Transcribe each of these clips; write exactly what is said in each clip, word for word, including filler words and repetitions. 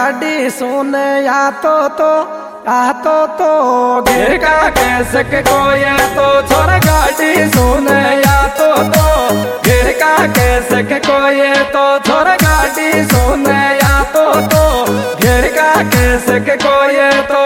गाड़ी सुन या तो तो आ तो तो घेर का कह सके कोई तो छोरा गाड़ी सुन या तो तो घेर का कह सके कोई तो छोरा गाड़ी सुन या तो तो घेर का कह सके कोई तो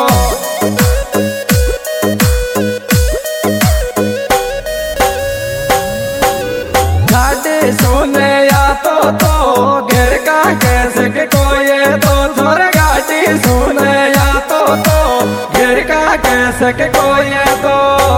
गाड़ी सुन या तो तो घेर का कह सके कोई तो छोरा गाड़ी सुन या तो तो घेर का कह सके कोई तो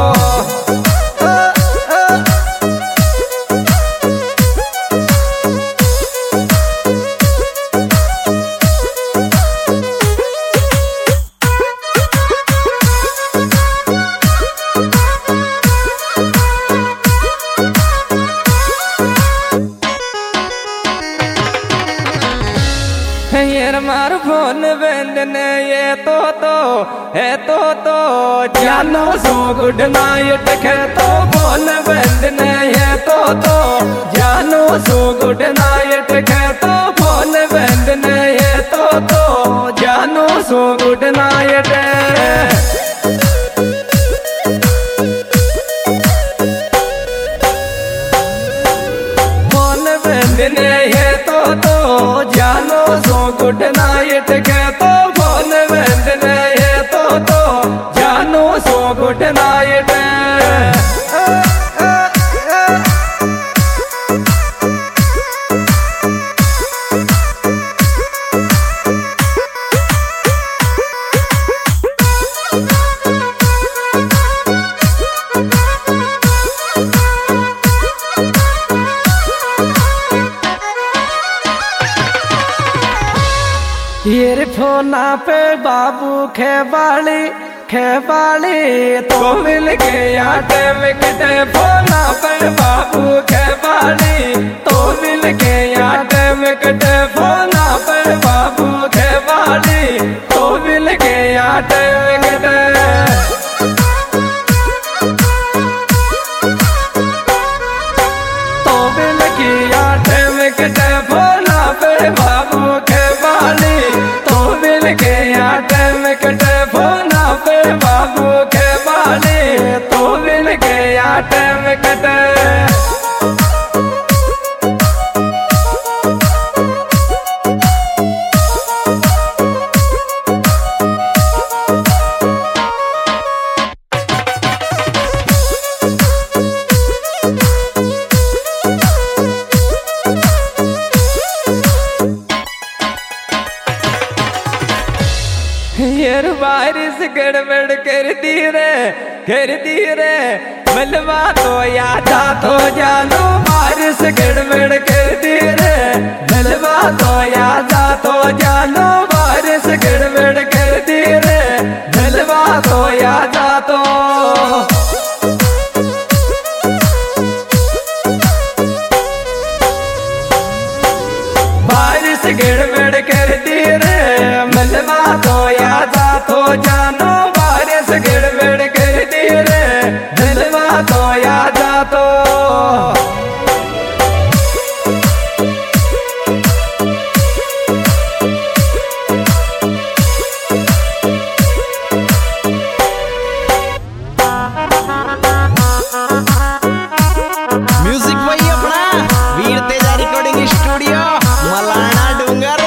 यार मार फोन बंदने ये तो तो है तो तो जानो सो गुड नाइट है तो फोन बंदने ये तो तो जानो सो गुड नाइट है तो फोन बंदने ये तो तो जानो सो गुड नाइट फोन बंदने ये तो तो जानो सो गुड नाइट के तो फोन बंदने ये तो तो जानो सो गुड नाइट ईयरफोना पे बाबू खेबाली खेबाली तो मिल के आटे में कटे फोना पे बाबू खेबाली तो मिल के आटे में कटे फोना पे बाबू खेबाली तो मिल के आटे में कटे तो मिल के आटे में कटे फोना पे बाबू खेबाली तो मिल के आटे में कटे फोना पे बाबू के बाली तो मिल के आटे में कटे यार बारिश गड़बड़ कर दी रे कर दी रे मलवा तो यादा तो जानो बारिश गड़बड़ कर दी रे मलवा तो यादा तो जानो बारिश गड़बड़ कर दी रे मलवा तो यादा तो बारिश गड़बड़ कर दी रे मलवा तो यादा तो जानो बारिश गड़बड़ कर दी रे मलवा तो यादा तो म्यूजिक वही अपना वीर तेजा रिकॉर्डिंग स्टूडियो मलाना डूंगर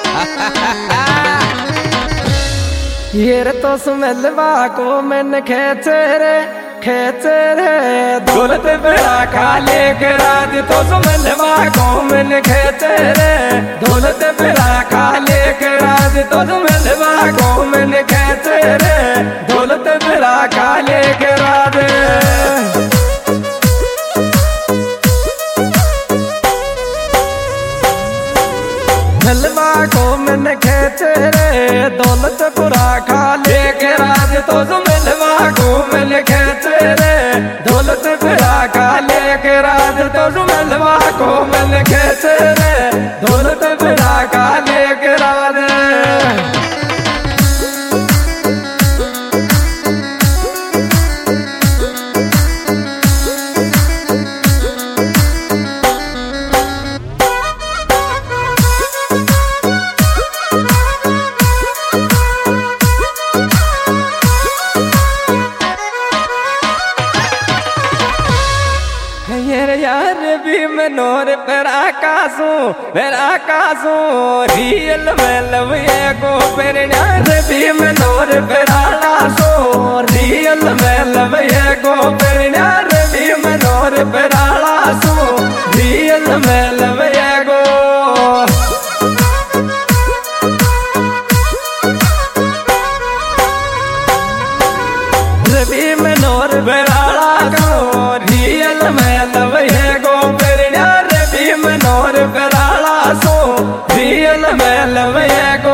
ये तो सुमलवा को मन खेचे रे खेचे रे दौलत बड़ा खाले के राज तो सुमलवा को मन खेचे रे दौलत बड़ा खाले के राज तो सुमलवा को मन खेचे रे दौलत बड़ा खाले के राज मलवा को मन खेचे रे दौलत पूरा खा लेके राज तो मलवा को मन खेचे रे दौलत पूरा खा लेके राज तो मलवा को मन खेचे रे दौलत पूरा खा लेके राज नोर पर आकाशों पर आकाशों रियल में लव ये को परण्या रवि में नोर पर आकाशों रियल में लव ये को परण्या रवि में नोर पर आकाशों रियल में लव ये को रवि में नोर पर आकाशों रियल में लव ये को परण्या रवि में नोर पर आकाशों रियल में लव ये को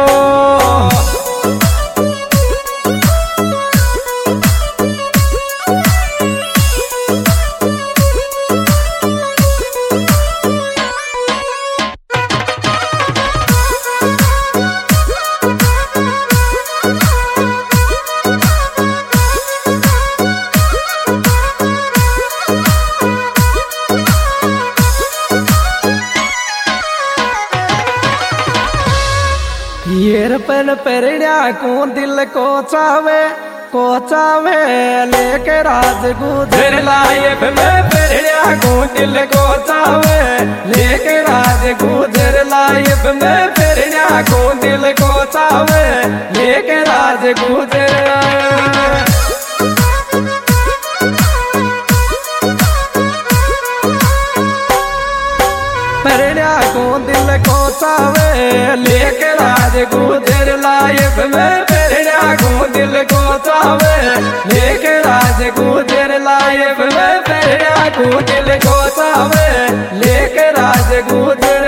येर पन परण्या को दिल को चावे को चावे लेके राज गुजर लाइफ में परण्या को दिल को चावे लेके राज गुजर लाइफ में परण्या को दिल को चावे लेके राज गुजर परण्या को दिल को चावे लेके राज गुजर लाइफ में परण्या को दिल को चावे लेके राज गुजर लाइफ में परण्या को दिल को चावे लेके राज गुजर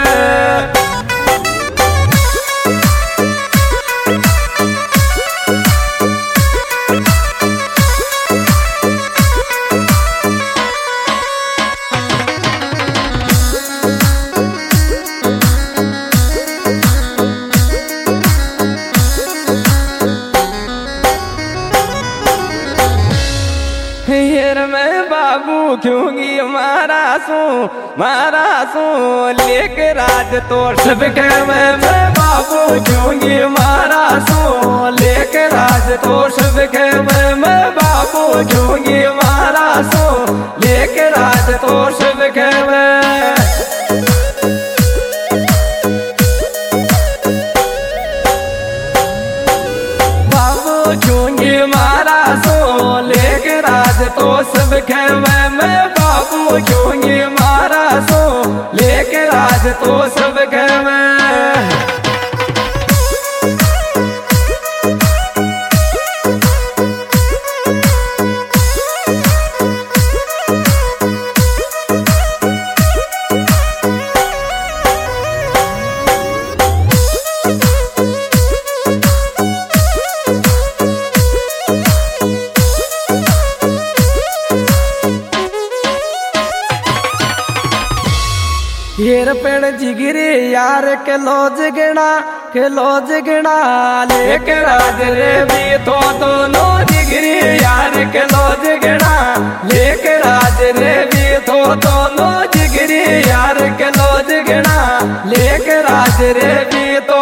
मैं बाबू क्योंकि मारा सू मारा सू लेके राज तो सबके मैं मैं बाबू क्योंकि मारा सू लेके राज तो सबके मैं मैं बाबू क्योंकि मारा सू लेके राज तो सबके मैं क्योंकि मारा सो लेके राज तो सब खेवे मैं बाबू क्योंकि मारा सो लेके राज तो सब खेवे येर पेड़ जिगरी यार के लो जगना के लो जगना लेके राज रे भी तो दोनों जिगरी यार के लो जगना लेके राज रे भी तो दोनों जिगरी यार के लो जगना लेके राज रे भी तो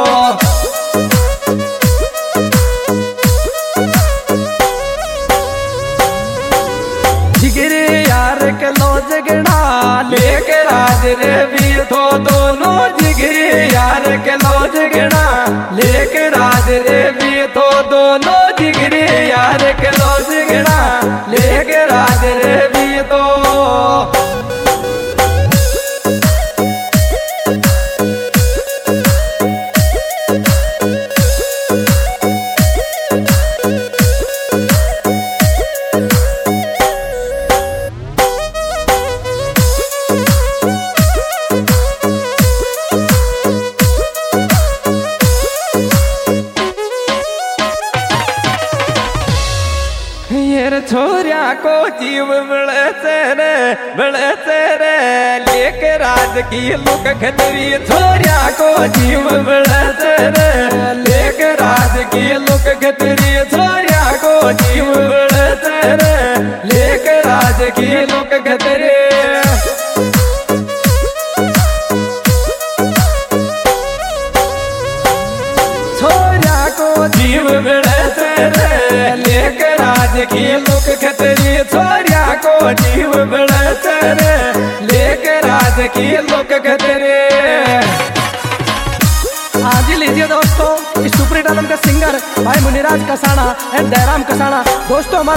जिगरी यार के लो जगना लेके राज रे भी तो दोनों जिगरी यार के लो जगना लेके राज रे भी तो दोनों जिगरी यार के लो जगना लेके राज रे भी तो छोरिया को जीव बड़े तेरे बड़े तेरे लेके राज की लुक खतरी छोरिया को जीव बड़े तेरे लेके राज की लुक खतरी छोरिया को जीव बड़े तेरे लेके राज की लुक खतरी छोरिया को जीव बड़े तेरे लेके राज की लुक खतरी छोरिया को जीव बड़े तेरे लेके की लोग कहते रे। हाँ जी लीजिए दोस्तों, इस सुपर हिट एल्बम के सिंगर भाई मुनिराज कसाना एंड जयराम कसाना। दोस्तों हमारे